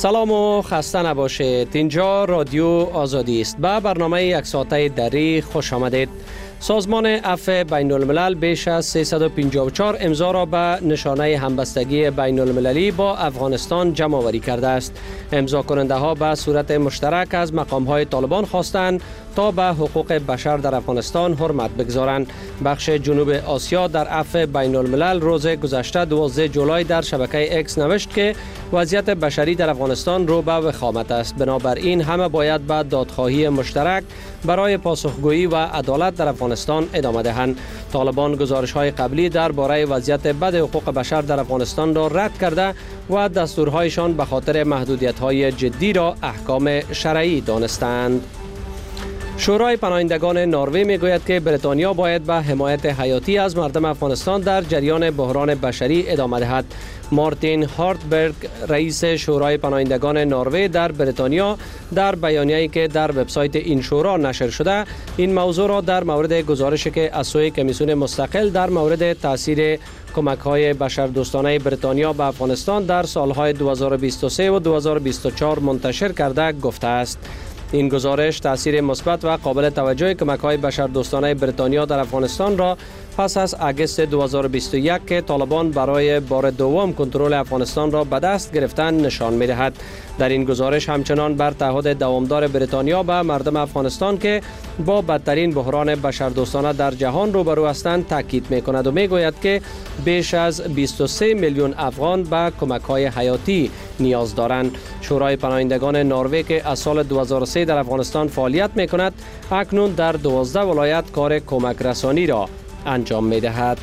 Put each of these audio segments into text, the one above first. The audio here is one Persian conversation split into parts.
سلام و خسته نباشید. اینجا رادیو آزادی است. به برنامه یک ساعته دری خوش آمدید. سازمان عفو بین الملل بیش از 354 امضا را به نشانه همبستگی بین المللی با افغانستان جمع آوری کرده است. امضا کننده ها به صورت مشترک از مقام های طالبان خواستند تا به حقوق بشر در افغانستان حرمت بگذارند. بخش جنوب آسیا در عفو بین الملل روز گذشته 12 جولای در شبکه اکس نوشت که وضعیت بشری در افغانستان رو به وخامت است. بنابراین همه باید به دادخواهی مشترک برای پاسخگویی و عدالت در افغانستان ادامه دهند. طالبان گزارش‌های قبلی درباره وضعیت بد حقوق بشر در افغانستان را رد کرده و دستورهایشان به خاطر محدودیت‌های جدی را احکام شرعی دانستند. شورای پناهندگان نروژ میگوید که بریتانیا باید به حمایت حیاتی از مردم افغانستان در جریان بحران بشری ادامه دهد. مارتین هارتبرگ رئیس شورای پناهندگان نروژ در بریتانیا در بیانیه‌ای که در وبسایت این شورا نشر شده این موضوع را در مورد گزارشی که از سوی کمیسیون مستقل در مورد تاثیر کمک‌های بشردوستانه بریتانیا به افغانستان در سالهای 2023 و 2024 منتشر کرده گفته است. این گزارش تاثیر مثبت و قابل توجه کمک‌های بشردوستانه بریتانیا در افغانستان را پس از اگست 2021 که طالبان برای بار دوم کنترل افغانستان را به دست گرفتند نشان می‌دهد. در این گزارش همچنان بر تعهد دوامدار بریتانیا به مردم افغانستان که با بدترین بحران بشردوستانه در جهان روبرو هستند تاکید می‌کند و می‌گوید که بیش از 23 میلیون افغان به کمک‌های حیاتی نیاز دارند. شورای پناهندگان نروژ که از سال 2003 در افغانستان فعالیت می‌کند، اکنون در 12 ولایت کار کمک رسانی را انجام می‌دهد.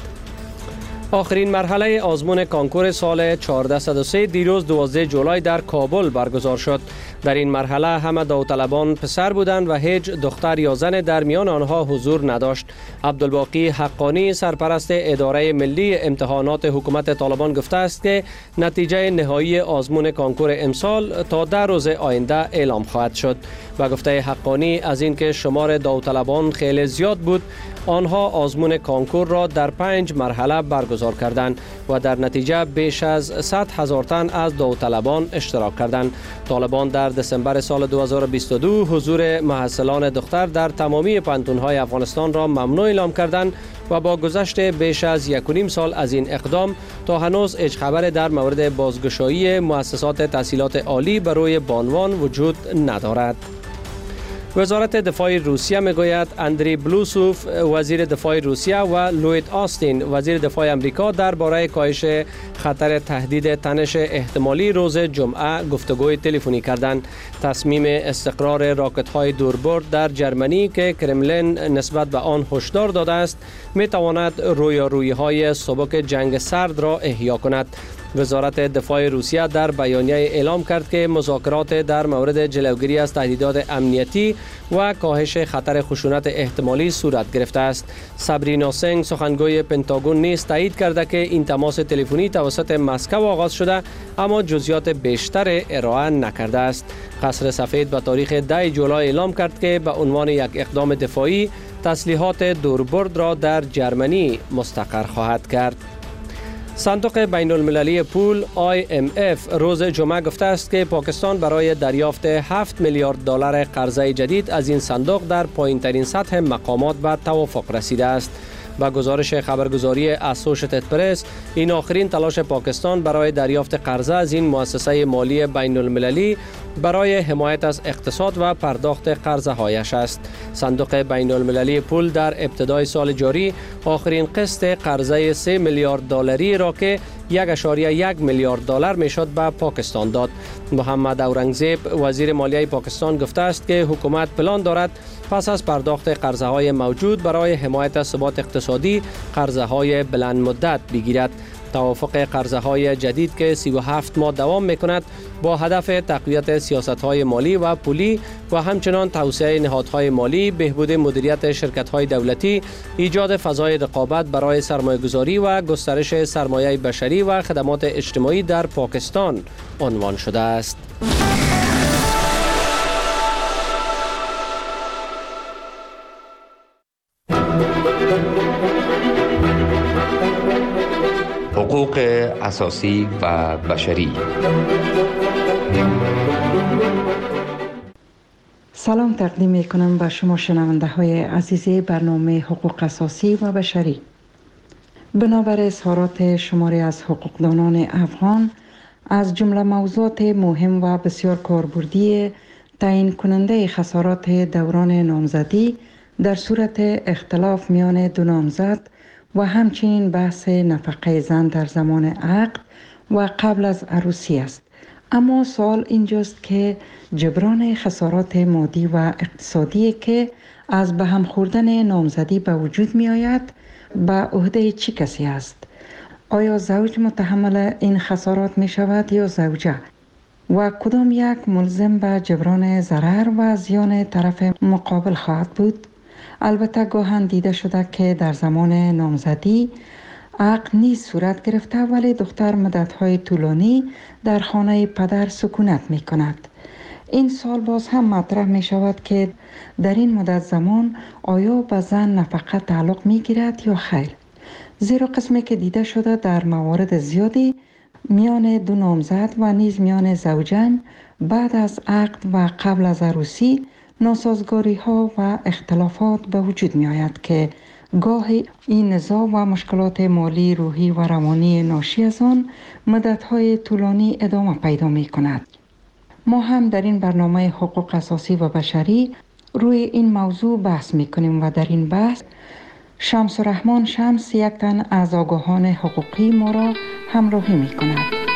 آخرین مرحله آزمون کانکور سال 1403 دیروز 12 جولای در کابل برگزار شد. در این مرحله همه داوطلبان پسر بودند و هیچ دختر یا زن در میان آنها حضور نداشت. عبدالباقی حقانی سرپرست اداره ملی امتحانات حکومت طالبان گفته است که نتیجه نهایی آزمون کانکور امسال تا 10 روز آینده اعلام خواهد شد. و گفته حقانی از اینکه شمار داوطلبان خیلی زیاد بود، آنها آزمون کانکور را در 5 مرحله برگزار کردند و در نتیجه بیش از 100,000 تن از داوطلبان اشتراک کردند. طالبان در دسامبر سال 2022 حضور محصلان دختر در تمامی پانتون‌های افغانستان را ممنوع اعلام کردند و با گذشت بیش از 1.5 سال از این اقدام تا هنوز هیچ خبر در مورد بازگشایی مؤسسات تحصیلات عالی بر روی بانوان وجود ندارد. وزارت دفاع روسیه میگوید اندری بلوسوف وزیر دفاع روسیه و لوید آستین وزیر دفاع امریکا درباره کاهش خطر تهدید تنش احتمالی روز جمعه گفتگوی تلفنی کردند. تصمیم استقرار راکت‌های دوربرد در جرمنی که کرملین نسبت به آن هشدار داده است میتواند رویارویی‌های سبک جنگ سرد را احیا کند. وزارت دفاع روسیه در بیانیه اعلام کرد که مذاکرات در مورد جلوگیری از تهدیدات امنیتی و کاهش خطر خشونت احتمالی صورت گرفته است. سابرینا سنگ سخنگوی پنتاگون نیز تایید کرده که این تماس تلفنی توسط مسکو آغاز شده اما جزئیات بیشتر ارائه نکرده است. قصر سفید به تاریخ 10 جولای اعلام کرد که به عنوان یک اقدام دفاعی تسلیحات دوربرد را در جرمنی مستقر خواهد کرد. صندوق بین المللی پول IMF روز جمعه گفته است که پاکستان برای دریافت 7 میلیارد دلار قرضه جدید از این صندوق در پایین‌ترین سطح مقامات به توافق رسیده است. با گزارش خبرگزاری اسوشییتد پرس، این آخرین تلاش پاکستان برای دریافت قرضه از این مؤسسه مالی بین المللی برای حمایت از اقتصاد و پرداخت قرضه هایش است. صندوق بین المللی پول در ابتدای سال جاری آخرین قسط قرضه 3 میلیارد دلاری را که 1.1 میلیارد دلار میشد به پاکستان داد. محمد اورنگزیب وزیر مالیه پاکستان گفته است که حکومت پلان دارد پس از پرداخت قرضه های موجود برای حمایت از ثبات اقتصادی قرضه های بلند مدت بگیرد. توافق قرضه های جدید که 37 ماه دوام میکند با هدف تقویت سیاست های مالی و پولی و همچنان توسعه نهادهای مالی، بهبود مدیریت شرکت های دولتی، ایجاد فضای رقابت برای سرمایه گذاری و گسترش سرمایه بشری و خدمات اجتماعی در پاکستان عنوان شده است. حقوق اساسی و بشری سلام تقدیم می کنم به شما شنونده های عزیز برنامه حقوق اساسی و بشری. بنابر اظهارات شماری از حقوقدانان افغان از جمله موضوعات مهم و بسیار کاربردی تعیین کننده خسارات دوران نامزدی در صورت اختلاف میان دو نامزد و همچنین بحث نفقه زن در زمان عقد و قبل از عروسی است. اما سوال اینجاست که جبران خسارات مادی و اقتصادی که از به هم خوردن نامزدی به وجود می آید به عهده چه کسی است؟ آیا زوج متحمل این خسارات می شود یا زوجه؟ و کدام یک ملزم به جبران ضرر و زیان طرف مقابل خواهد بود؟ البته گاهن دیده شده که در زمان نامزدی عقد نیز صورت گرفته ولی دختر مدت‌های طولانی در خانه پدر سکونت می کند. این سال باز هم مطرح می شود که در این مدت زمان آیا به زن نفقه تعلق می گیرد یا خیر؟ زیرا قسمی که دیده شده در موارد زیادی میان دو نامزد و نیز میان زوجین بعد از عقد و قبل از عروسی ناسازگاری ها و اختلافات به وجود می آید که گاهی این نزاع و مشکلات مالی، روحی و روانی ناشی از آن مدت‌های طولانی ادامه پیدا می کند. ما هم در این برنامه حقوق اساسی و بشری روی این موضوع بحث می کنیم و در این بحث شمس الرحمن شمس یک تن از آگاهان حقوقی ما را همراهی می کند.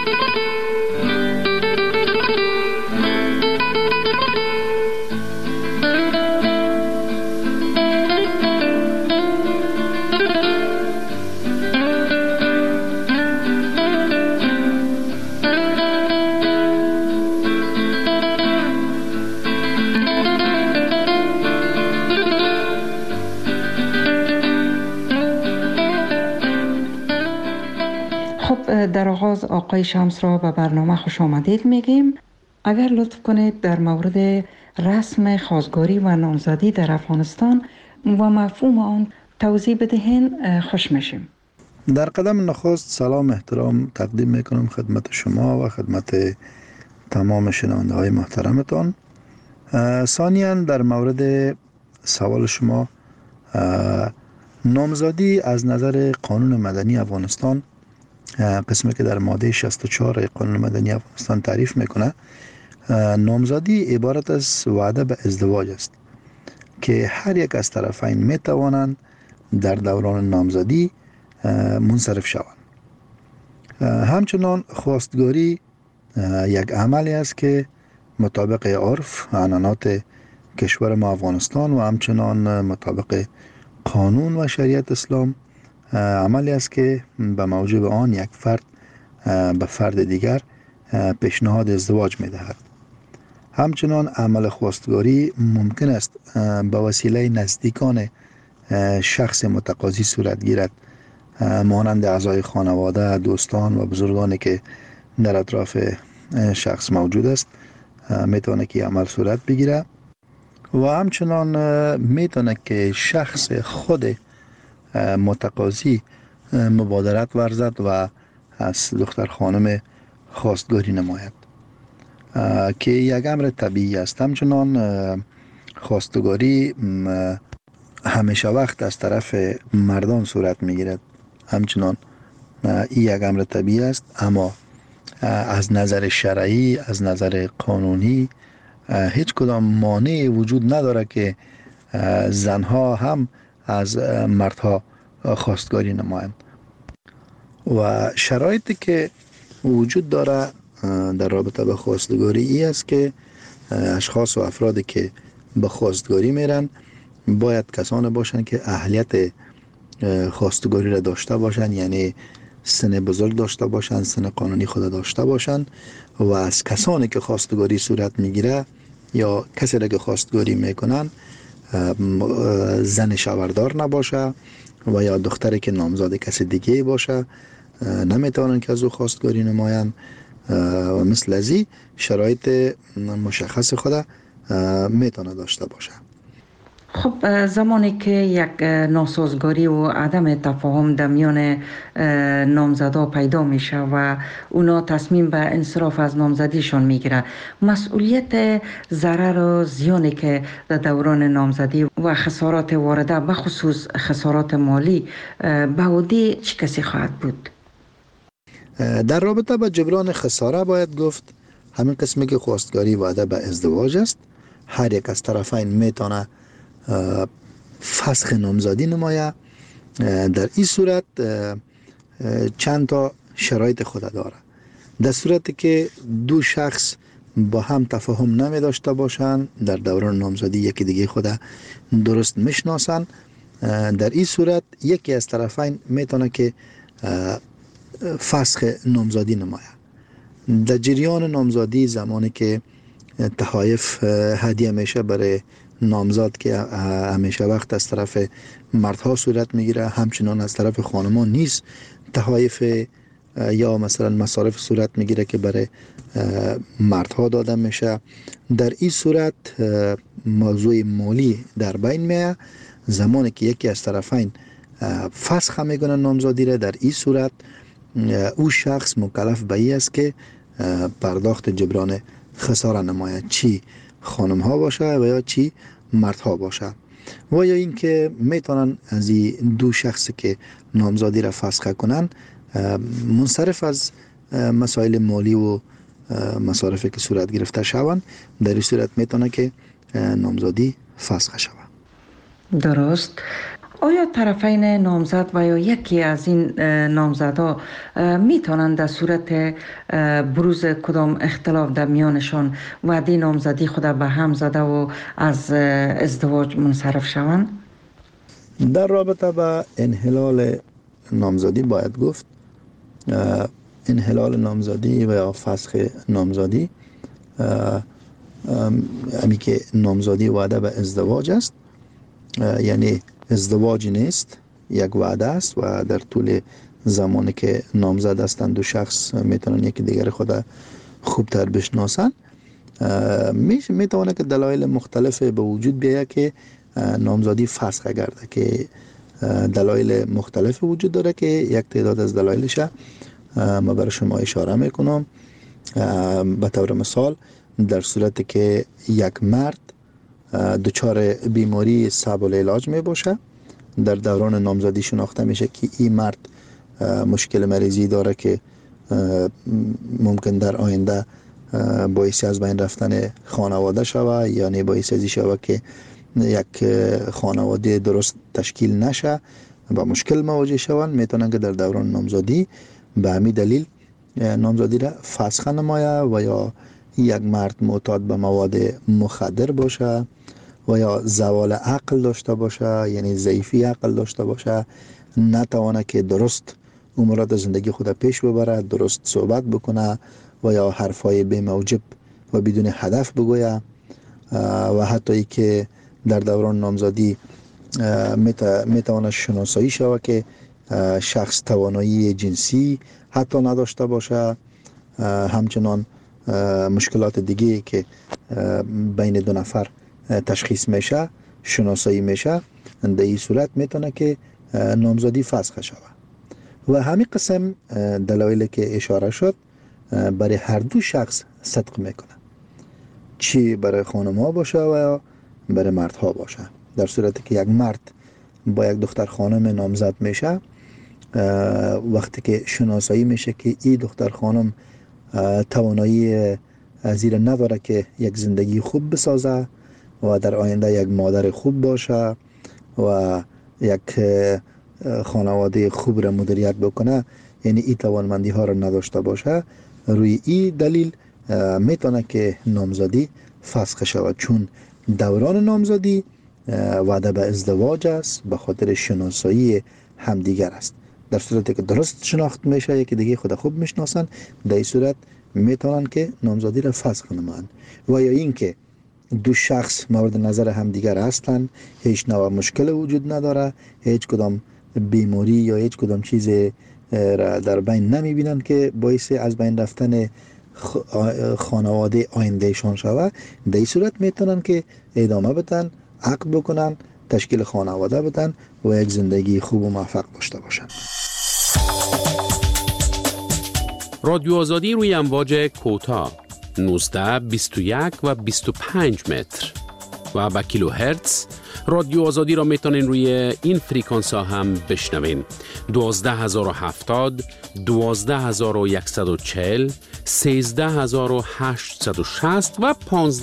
در آغاز آقای شمس را به برنامه خوش آمدید میگیم. اگر لطف کنید در مورد رسم خواستگاری و نامزدی در افغانستان و مفهوم آن توضیح بدهین خوش میشیم. در قدم نخست سلام احترام تقدیم میکنم خدمت شما و خدمت تمام شنونده های محترمتان. ثانیاً در مورد سوال شما، نامزدی از نظر قانون مدنی افغانستان، قسمی که در ماده 64 قانون مدنی افغانستان تعریف میکنه، نامزدی عبارت از وعده به ازدواج است که هر یک از طرفین میتوانند در دوران نامزدی منصرف شوند. همچنان خواستگاری یک عملی است که مطابق عرف و عنعنات کشور ما افغانستان و همچنان مطابق قانون و شریعت اسلام عملی است که به موجب آن یک فرد به فرد دیگر پیشنهاد ازدواج می دهد. همچنان عمل خواستگاری ممکن است به وسیله نزدیکان شخص متقاضی صورت گیرد، مانند اعضای خانواده، دوستان و بزرگانی که در اطراف شخص موجود است میتونه که عمل صورت بگیره و همچنان میتونه که شخص خود متقاضی مبادرت ورزد و از دختر خانم خواستگاری نماید که یک امر طبیعی است. همچنان خواستگاری همیشه وقت از طرف مردان صورت میگیرد، همچنان این یک امر طبیعی است، اما از نظر شرعی، از نظر قانونی هیچ کدام مانعی وجود نداره که زنها هم از مردها خواستگاری نمایند. و شرایطی که وجود داره در رابطه به خواستگاری ای است که اشخاص و افرادی که به خواستگاری میرن باید کسانی باشند که اهلیت خواستگاری را داشته باشند، یعنی سن بزرگ داشته باشند، سن قانونی خود داشته باشند و از کسانی که خواستگاری صورت میگیره یا کسی را که خواستگاری میکنن زن شوهردار نباشه و یا دختری که نامزد کسی دیگه باشه نمیتونن که از او خواستگاری نمایند و مثل ازی شرایط مشخص خود میتونه داشته باشه. خب زمانی که یک ناسازگاری و عدم تفاهم در میان نامزدا پیدا میشه و اونا تصمیم به انصراف از نامزدیشان میگیره، مسئولیت ضرر و زیانی که در دوران نامزدی و خسارات وارده به خصوص خسارات مالی به عهده چه کسی خواهد بود؟ در رابطه با جبران خساره باید گفت همین قسمی که خواستگاری وعده به ازدواج است، هر یک از طرفین میتونه فسخ نامزدی نماید. در این صورت چند تا شرایط خود داره. در صورتی که دو شخص با هم تفاهم نمی داشته باشند، در دوران نامزدی یکی دیگه خود درست میشناسند، در این صورت یکی از طرفین میتونه که فسخ نامزدی نماید. در جریان نامزدی زمانی که تحایف هدیه میشه برای نامزد که همیشه وقت از طرف مردها صورت میگیره، همچنان از طرف خانمان نیست تحایف یا مثلا مصارف صورت میگیره که برای مردها داده میشه. در این صورت موضوع مالی در بین میاد. زمانی که یکی از طرفین فسخ میکنه نامزدی را، در این صورت او شخص مکلف به این است که پرداخت جبران خساره نماید، چی خانم ها باشه و یا چی مردها باشه. و یا اینکه میتونن از این دو شخصی که نامزدی را فسخ کنن منصرف از مسائل مالی و مصارفی که صورت گرفته شوند. در این صورت میتونه که نامزدی فسخ شود. درست. آیا طرفین نامزد و یا یکی از این نامزدها میتونند در صورت بروز کدام اختلاف در میانشان وعده نامزدی خود به هم زده و از ازدواج منصرف شوند؟ در رابطه با انحلال نامزدی باید گفت انحلال نامزدی و یا فسخ نامزدی همی که نامزدی وعده به ازدواج است، یعنی ازدواج نیست، یک وعده است و در طول زمانی که نامزد هستند دو شخص میتونن یکی دیگر خود خوبتر بشناسن. میتونه که دلایل مختلف به وجود بیاید که نامزدی فسخ گرده، که دلایل مختلف وجود داره که یک تعداد از دلایلش ما برای شما اشاره میکنم. به طور مثال در صورتی که یک مرد دچار بیماری صعب العلاج می باشه، در دوران نامزدی شناخته میشه که این مرد مشکل مریضی داره که ممکن در آینده باعث از بین رفتن خانواده شوه، یعنی باعث ازی شوه که یک خانواده درست تشکیل نشه و مشکل مواجه شوند. میتونن که در دوران نامزدی به همین دلیل نامزدی را فسخ نماید. و یا یک مرد معتاد به مواد مخدر باشه و یا زوال عقل داشته باشه، یعنی ضعیفی عقل داشته باشه، نتوانه که درست امورات زندگی خود پیش ببره، درست صحبت بکنه و یا حرفای بی موجب و بدون هدف بگویه. و حتی ای که در دوران نامزدی میتوانه شناسایی شود که شخص توانایی جنسی حتی نداشته باشه. همچنان مشکلات دیگه که بین دو نفر تشخیص میشه، شناسایی میشه، در این صورت میتونه که نامزدی فسخ شود. و همین قسم دلایلی که اشاره شد برای هر دو شخص صدق میکنه، چی برای خانم ها باشه و یا برای مرد ها باشه. در صورتی که یک مرد با یک دختر خانم نامزد میشه، وقتی که شناسایی میشه که این دختر خانم توانایی زیر نداره که یک زندگی خوب بسازه و در آینده یک مادر خوب باشه و یک خانواده خوب را مدیریت بکنه، یعنی این توانمندی ها را نداشته باشه، روی این دلیل میتونه که نامزدی فسخ شود، چون دوران نامزدی وعده به ازدواج است، به خاطر شناسایی همدیگر است. در صورتی که درست شناخت میشه، یکی دیگه خود خوب میشناسن، در این صورت میتونن که نامزدی را فسخ نمایند. و یا اینکه دو شخص مورد نظر همدیگر هستند، هیچ نوع مشکل وجود نداره، هیچ کدام بیماری یا هیچ کدام چیز را در بین نمیبینن که باعث از بین رفتن خانواده آیندهشان شود، در این صورت میتونن که ادامه بدن عقد بکنن، تشکیل خانواده بدن و یک زندگی خوب و موفق داشته باشن. رادیو آزادی روی امواج کوتاه 19، 21 و 25 متر و با کیلو هرتز. رادیو آزادی را میتونین روی این فریکانس ها هم بشنوین: 12070، 12140، 13860 و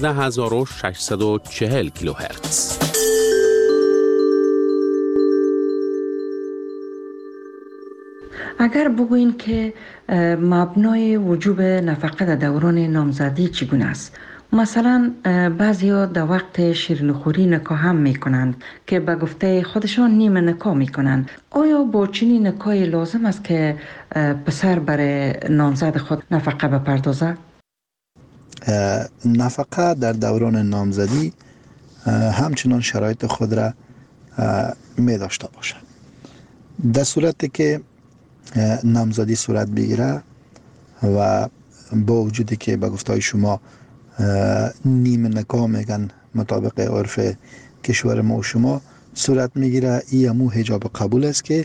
15640 کیلو هرتز. اگر بگوین که مبنای وجوب نفقه در دوران نامزدی چگونه است؟ مثلا بعضیا در وقت شیرینیخوری نکاح هم میکنند که به گفته خودشان نیمه نکاح میکنند. آیا با چنین نکاحی لازم است که پسر برای نامزد خود نفقه بپردازد؟ نفقه در دوران نامزدی همچنان شرایط خود را می داشته باشد. در صورتی که نامزدی صورت بگیره و با وجودی که به گفته شما نیمه نکاح میگن مطابق عرف کشور ما و شما صورت میگیره، این همو حجاب قبول است که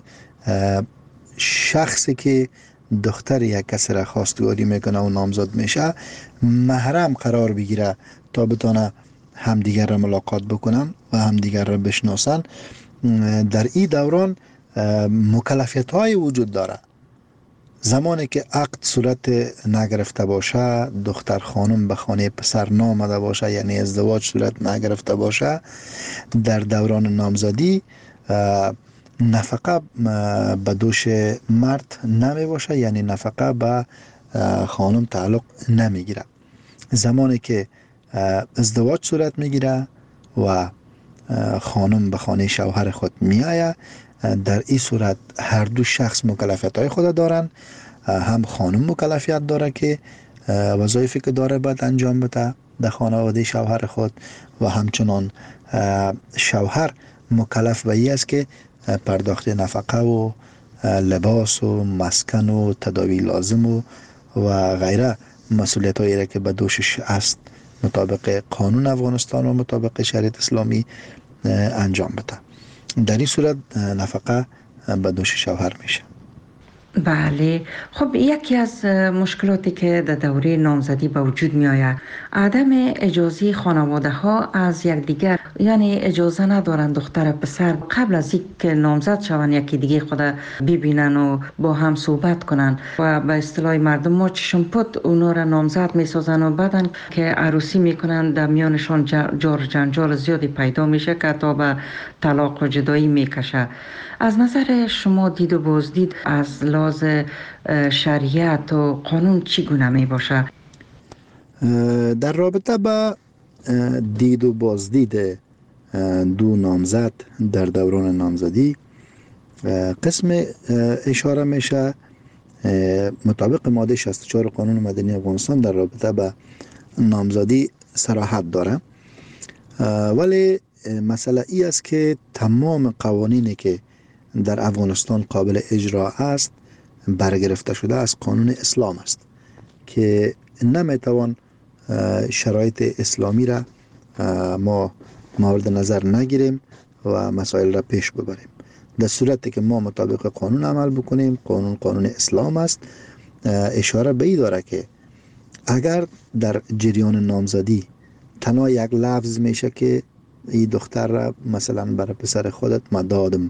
شخصی که دختر یک کسی را خواستگاری میکنه و نامزد میشه محرم قرار بگیره تا بتونه همدیگر را ملاقات بکنن و همدیگر را بشناسن. در این دوران مکلفیت های وجود داره. زمانی که عقد صورت نگرفته باشه، دختر خانم به خانه پسر نامده باشه، یعنی ازدواج صورت نگرفته باشه، در دوران نامزدی نفقه به دوش مرد نمی باشه، یعنی نفقه به خانم تعلق نمیگیره. زمانی که ازدواج صورت میگیره و خانم به خانه شوهر خود میآید، در این صورت هر دو شخص مکلفیت های خود دارن. هم خانم مکلفیت داره که وظایفی که داره باید انجام بده در خانواده شوهر خود و همچنان شوهر مکلف به این است که پرداخت نفقه و لباس و مسکن و تداوی لازم و غیره مسئولیت هایی را که به دوشش است مطابق قانون افغانستان و مطابق شریعت اسلامی انجام بده. در این صورت نفقه به دوش شوهر میشه. بله. خب یکی از مشکلاتی که در دوره نامزدی به وجود می آید عدم اجازه خانواده ها از یکدیگر، یعنی اجازه ندارند دختر پسر قبل از اینکه نامزد شوند یکی دیگه خود ببینن و با هم صحبت کنن و به اصطلاح مردم ما چشم پد اونا را نامزد می سازن و بعدن که عروسی می کنن در میانشان جار جنجال زیادی پیدا میشه که تا به طلاق و جدایی می کشه. از نظر شما دید و بازدید از لحاظ شریعت و قانون چگونه می باشه؟ در رابطه با دید و بازدید دو نامزد در دوران نامزدی قسم اشاره میشه مطابق ماده 64 قانون مدنی افغانستان در رابطه با نامزدی صراحت داره، ولی مسئله ای است که تمام قوانینی که در افغانستان قابل اجرا است برگرفته شده از قانون اسلام است که نمیتوان شرایط اسلامی را ما مورد نظر نگیریم و مسائل را پیش ببریم. در صورتی که ما مطابق قانون عمل بکنیم، قانون اسلام است، اشاره به این داره که اگر در جریان نامزدی تنها یک لفظ میشه که این دختر را مثلا برای پسر خودت مدادم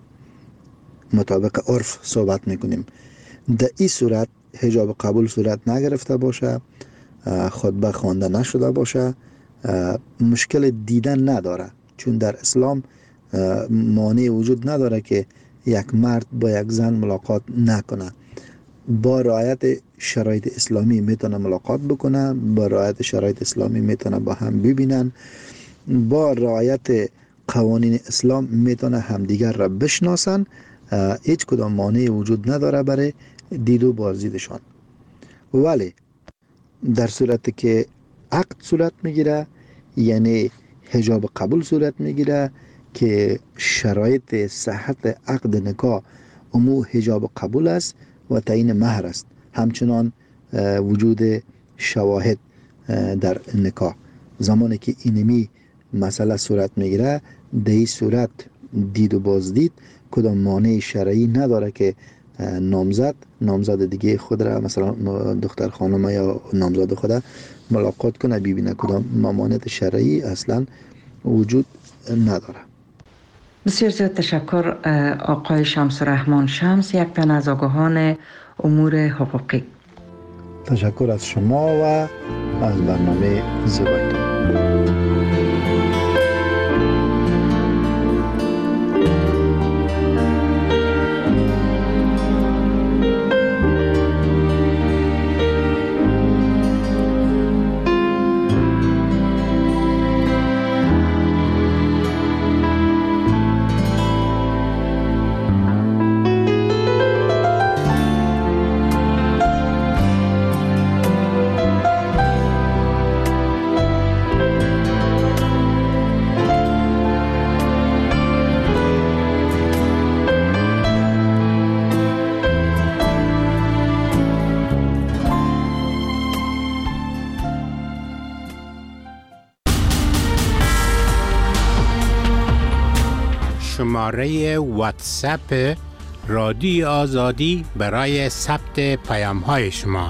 مطابق عرف صحبت میکنیم، در این صورت حجاب قبول صورت نگرفته باشه، خطبه خوانده نشده باشه، مشکل دیدن نداره، چون در اسلام مانع وجود نداره که یک مرد با یک زن ملاقات نکنه. با رعایت شرایط اسلامی میتونه ملاقات بکنه، با رعایت شرایط اسلامی میتونه با هم ببینن، با رعایت قوانین اسلام میتونه همدیگر را بشناسن. هیچ کدام مانع وجود نداره برای دید و بازدیدشان. ولی در صورتی که عقد صورت میگیره، یعنی حجاب قبول صورت میگیره که شرایط صحت عقد نکاح امو حجاب قبول است و تعیین مهر است، همچنان وجود شواهد در نکاح. زمانی که اینمی مسئله صورت میگیره، در این صورت دید و بازدید کدام مانع شرعی نداره که نامزد دیگه خود را، مثلا دختر خانم یا نامزد خود ملاقات کنه، ببینه کدام ممانعت شرعی اصلا وجود نداره. بسیار زیاد تشکر آقای شمس الرحمن شمس، یک تن از آگاهان امور حقوقی. تشکر از شما و از برنامه زیبایتان. شماره واتساپ رادیو آزادی برای ثبت پیام‌های شما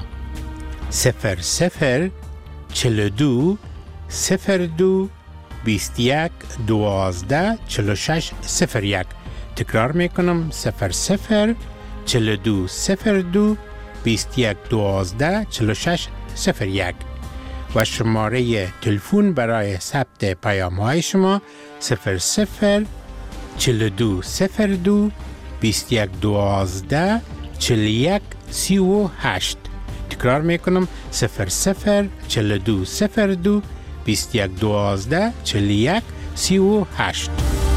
00 42 02 21 12 46 01. تکرار میکنم 00 42 02 21 12 46 01 و شماره تلفن برای ثبت پیام‌های شما 00 42 02 21 12 41 38. تکرار میکنم 00 42 02 21 12 41 38.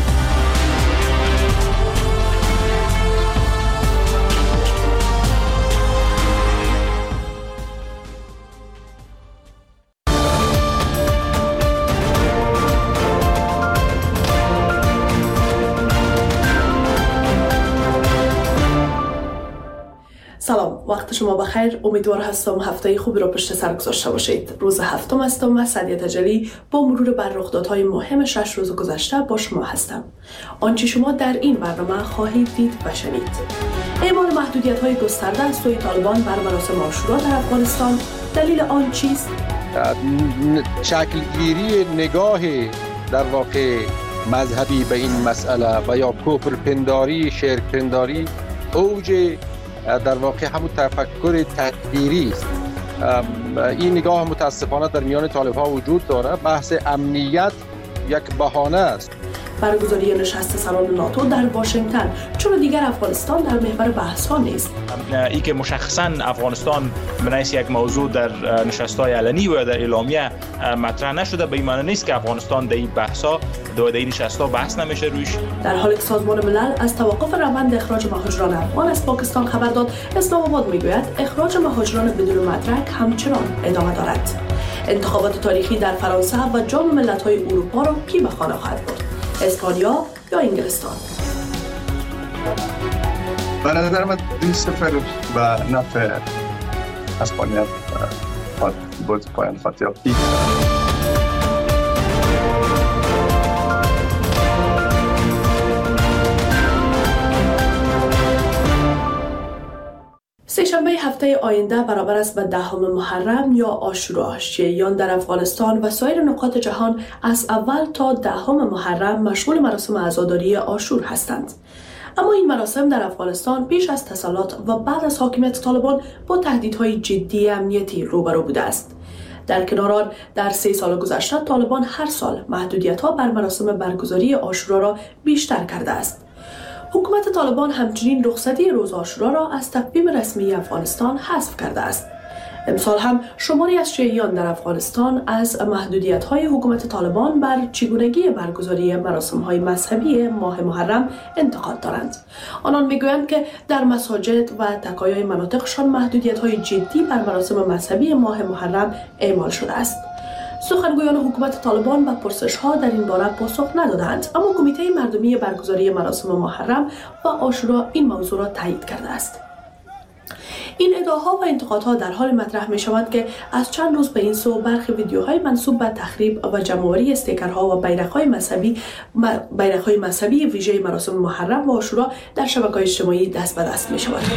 سلام، وقت شما بخیر. امیدوار هستم هفته خوبی را پشت سر گذاشته باشید. روز هفتم هستم و سعدیه تجلی با مرور بر رخدادهای مهم 6 روز گذشته با شما هستم. آنچه شما در این برنامه خواهید دید و شنید: اعمال محدودیت‌های گسترده از سوی طالبان بر مراسم عاشورا در افغانستان، دلیل آن چیست؟ شکلگیری نگاه در واقع مذهبی به این مسئله و یا کفر پنداری، شرک پنداری اوج در واقع همون تفکر تکفیری است. این نگاه متاسفانه در میان طالب‌ها وجود داره. بحث امنیت یک بهانه است. برگزاری نشست سران ناتو در واشنگتن، چرا دیگر افغانستان در محور بحث‌ها نیست؟ ای که مشخصاً افغانستان منیس یک موضوع در نشست‌های علنی و در اعلامیه مطرح نشده، به این معنی نیست که افغانستان در این بحث‌ها در این نشست‌ها بحث نمیشه روش. در حالی که سازمان ملل از توقف روند اخراج مهاجران افغان از پاکستان خبر داد، اسلام آباد میگوید اخراج مهاجران بدون مدرک همچنان ادامه دارد. انتخابات تاریخی در فرانسه و جام ملت‌های اروپا را کی به خانه خواهد برد؟ اسپانیا یا انگلستان؟ به نظر من 2-0 به نفع اسپانیا بود پایان خواهد یافت. سه‌شنبه هفته آینده برابر است به 10 محرم یا عاشورا. شیعیان در افغانستان و سایر نقاط جهان از اول تا 10 محرم مشغول مراسم عزاداری عاشور هستند. اما این مراسم در افغانستان پیش از تسلط و بعد از حاکمیت طالبان با تهدیدهای جدی امنیتی روبرو بوده است. در کنار آن، در 3 سال گذشته طالبان هر سال محدودیت‌ها بر مراسم برگزاری عاشورا را بیشتر کرده است. حکومت طالبان همچنین رخصتی روز عاشورا را از تقویم رسمی افغانستان حذف کرده است. امسال هم شماری از شیعیان در افغانستان از محدودیت‌های حکومت طالبان بر چگونگی برگزاری مراسم‌های مذهبی ماه محرم انتقاد دارند. آنان می‌گویند که در مساجد و تکایای مناطقشان محدودیت‌های جدی بر مراسم مذهبی ماه محرم اعمال شده است. سخنگویان حکومت طالبان به پرسش‌ها در این باره پاسخ ندادند، اما کمیته مردمی برگزاری مراسم محرم و عاشورا این موضوع را تایید کرده است. این ادعاها و انتقادها در حال مطرح می شود که از چند روز به این سو برخی ویدیوهای منسوب به تخریب و جمع‌آوری استیکرها و بیرق‌های مذهبی ویژه مراسم محرم و عاشورا در شبکه‌های اجتماعی دست به دست می شود.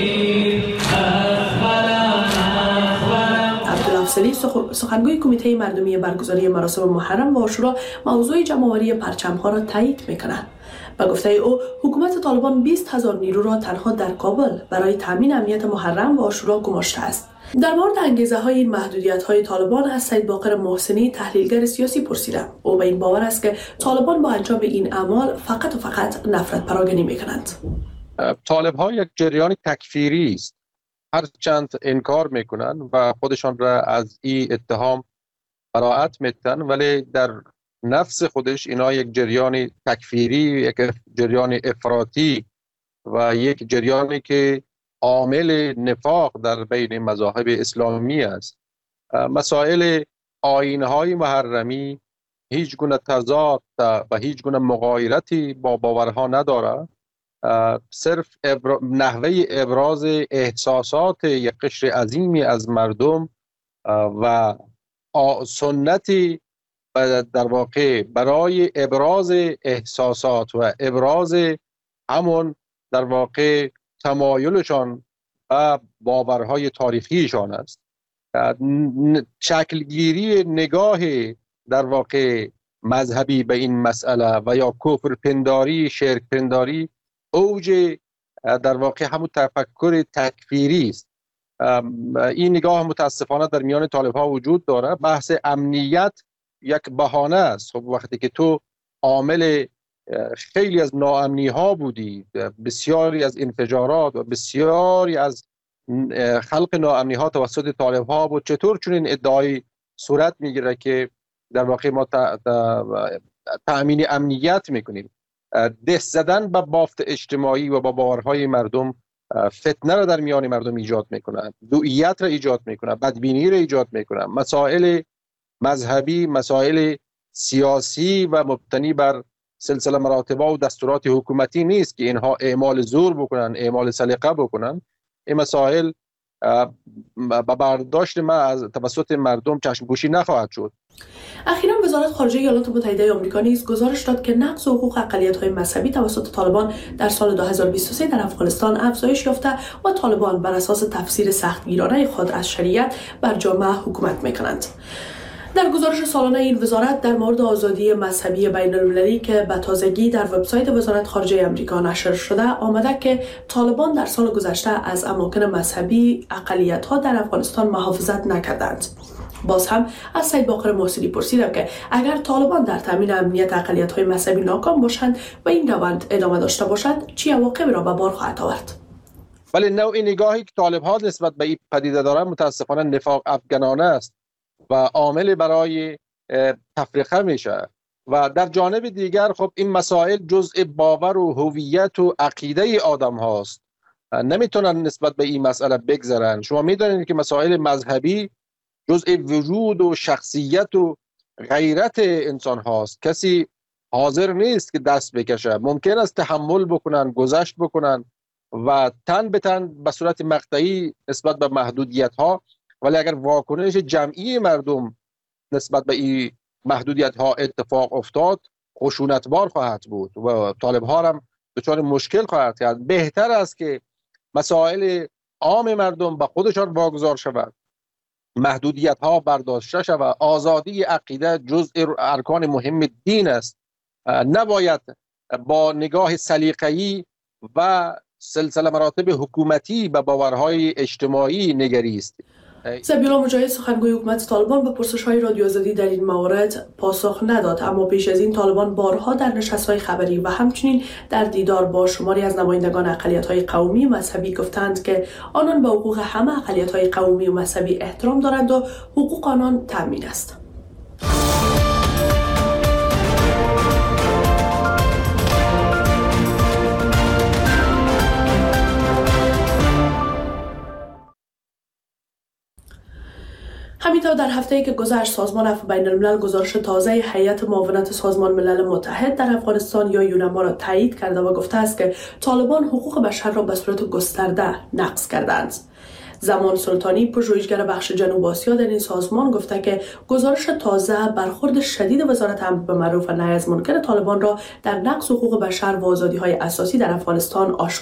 عبدالافضلی سخنگوی کمیته مردمی برگزاری مراسم محرم و عاشورا موضوع جمع‌آوری پرچم‌ها را تایید می‌کند. به گفته او حکومت طالبان 20,000 نیرو را تنها در کابل برای تامین امنیت محرم و عاشورا گماشته است. در مورد انگیزه‌های این محدودیت‌های طالبان از سید باقر محسنی تحلیلگر سیاسی پرسیدم. او به این باور است که طالبان با انجام این اعمال فقط و فقط نفرت پراگنی می‌کنند. طالب‌ها یک جریان تکفیری است. هرچند انکار میکنن و خودشان را از این اتهام براءت میتن، ولی در نفس خودش اینا یک جریان تکفیری، یک جریان افراطی و یک جریانی که عامل نفاق در بین مذاهب اسلامی است. مسائل آیین‌های محرمی هیچ گونه تضاد و هیچ گونه مغایرتی با باورها نداره. صرف نحوه ابراز احساسات یک قشر عظیمی از مردم و سنتی در واقع برای ابراز احساسات و ابراز همون در واقع تمایلشان و باورهای تاریخیشان است. شکلگیری نگاه در واقع مذهبی به این مسئله و یا کفر پنداری، شرک پنداری اوج در واقع همون تفکر تکفیری است. این نگاه متاسفانه در میان طالب‌ها وجود داره. بحث امنیت یک بهانه است. خب وقتی که تو عامل خیلی از ناامنی ها بودی، بسیاری از انفجارات و بسیاری از خلق ناامنی ها توسط طالب‌ها بود، چطور چون این ادعای صورت میگیره که در واقع ما تأمین امنیت میکنیم؟ دست زدن به بافت اجتماعی و با باورهای مردم فتنه را در میان مردم ایجاد میکنه، دوئیت را ایجاد میکنه، بدبینی را ایجاد میکنه. مسائل مذهبی، مسائل سیاسی و مبتنی بر سلسله مراتب و دستورات حکومتی نیست که اینها اعمال زور بکنن، اعمال سلیقه بکنن. این مسائل با برداشت ما از توسط مردم چشم‌پوشی نخواهد شد. اخیراً وزارت خارجه ایالات متحده آمریکا نیز گزارش داد که نقض حقوق اقلیت‌های مذهبی توسط طالبان در سال 2023 در افغانستان افزایش یافته و طالبان بر اساس تفسیر سختگیرانه خود از شریعت بر جامعه حکومت می‌کنند. در گزارش سالانه این وزارت در مورد آزادی مذهبی بین‌المللی که به تازگی در وبسایت وزارت خارجه آمریکا نشر شده آمده که طالبان در سال گذشته از اماکن مذهبی اقلیت‌ها در افغانستان محافظت نکردند. باز هم از سید باقر محسنی پرسیدم که اگر طالبان در تامین امنیت اقلیت‌های مذهبی ناکام باشند و این روند ادامه داشته باشد چه عواقبی را به بار خواهد آورد؟ ولی نوع نگاهی که طالب‌ها نسبت به این پدیده دارند متاسفانه نفاق افغانانه است و عامل برای تفریقه میشه. و در جانب دیگر خب این مسائل جزء باور و هویت و عقیده آدم هاست، نمیتونن نسبت به این مسئله بگذرن. شما میدونید که مسائل مذهبی جزء وجود و شخصیت و غیرت انسان هاست. کسی حاضر نیست که دست بکشه. ممکن است تحمل بکنن، گذشت بکنن و تن به تن به صورت مقطعی نسبت به محدودیت ها، ولی اگر واکنش جمعی مردم نسبت به این محدودیت ها اتفاق افتاد خشونتبار خواهد بود و طالب ها هم دچار مشکل خواهد کرد. بهتر است که مسائل عام مردم به خودشان واگذار شود، محدودیت ها برداشته شود. آزادی عقیده جزء ارکان مهم دین است. نباید با نگاه سلیقه‌ای و سلسله مراتب حکومتی به باورهای اجتماعی نگریست. ذبیحالله مجاهد سخنگوی حکومت طالبان به پرسش‌های رادیو آزادی در این موارد پاسخ نداد، اما پیش از این طالبان بارها در نشست‌های خبری و همچنین در دیدار با شماری از نمایندگان اقلیت‌های قومی و مذهبی گفتند که آنان به حقوق همه اقلیت‌های قومی و مذهبی احترام دارند و حقوق آنان تامین است. همین همینطور در هفته‌ای که گذشت سازمان عفو بین الملل گزارش تازه هیئت معاونت سازمان ملل متحد در افغانستان یا یونما را تایید کرده و گفته است که طالبان حقوق بشر را به صورت گسترده نقض کردند. زمان سلطانی پژوهشگر بخش جنوب آسیا در این سازمان گفته که گزارش تازه برخورد شدید وزارت امر بالمعروف و نهی از منکر طالبان را در نقض حقوق بشر و آزادی‌های اساسی در افغانستان آشکار